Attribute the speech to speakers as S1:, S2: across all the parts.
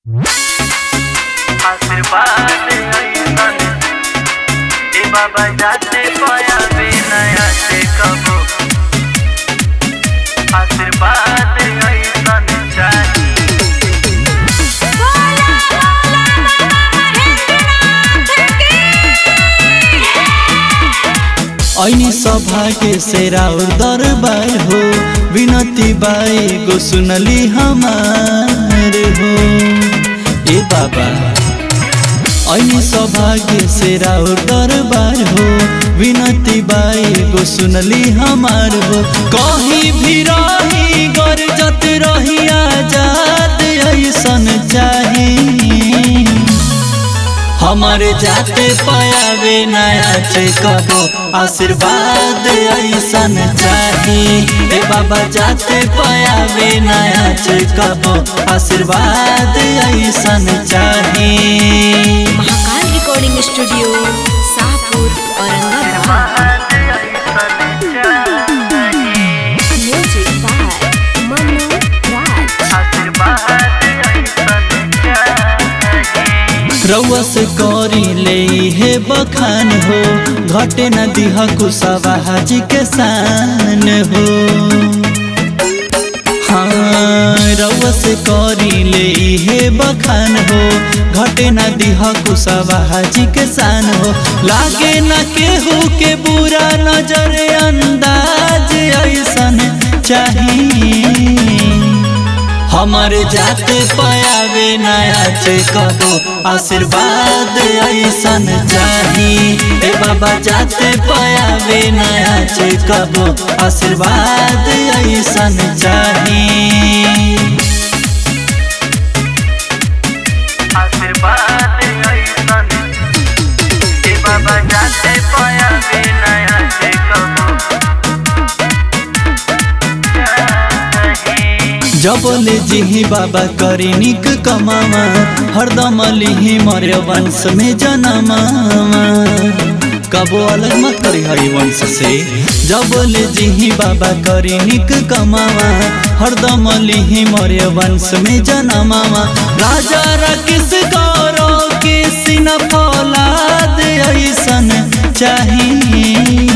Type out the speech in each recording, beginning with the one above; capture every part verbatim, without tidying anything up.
S1: आशीर्वाद अइसन ए बाबा जाते पायावे नया से कबो आशीर्वाद अइसन चाही।
S2: ऐनी सौभाग्य से राउर दरबार हो, विनती बाई गो सुनली हमार हो। ए बाबा ऐनी सौभाग्य से राउर दरबार हो, विनती बाई गो सुनली हमार हो। कहीं भी रही गरजत रही आजाद ऐसन चाही, हमारे जाते पायावे नया से कबो आशीर्वाद ऐसन चाही। ए बाबा जाते पायावे नया से कबो आशीर्वाद ऐसन चाही।
S3: Mahakal recording studio Shahpur Aurangabad. Music by Manu Raj.
S2: रउआ से करी ले हे बखान हो, घटे न दिहा कुशवा हाजी के शान हो। हाँ रउआ से करी ले हे बखान हो, घटे न दिहा कुशवा हाजी के शान हो। लागे न केहू के बुरा नजर अंदाज ऐसन चाही, हमारे जाते पायावे नया से कबो आशीर्वाद ऐसन चाही। ए बाबा जाते पायावे नया से कबो आशीर्वाद ऐसन चाही।
S1: आशीर्वाद अइसन ए बाबा जाते पायावे नया से कबो
S2: जबले जिही बाबा करी निक कमावा, हरदम लिही मरे वंश में जनमावा। कबो अलग मत करी हरि वंश से। जबले जिही बाबा करी निक कमावा, हरदम लिही मरे वंश में जनमावा। राजा रकिस गौरव के सीना फौलाद ऐसन चाही,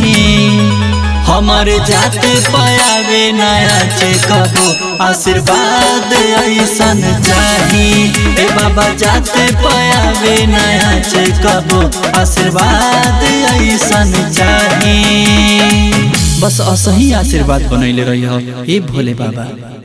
S2: हमारे जाते पायावे नया से कबो आशीर्वाद ऐसन चाही। ए बाबा जाते पायावे नया से कबो आशीर्वाद ऐसन चाही। बस असही आशीर्वाद बनैले रही हो ए भोले बाबा।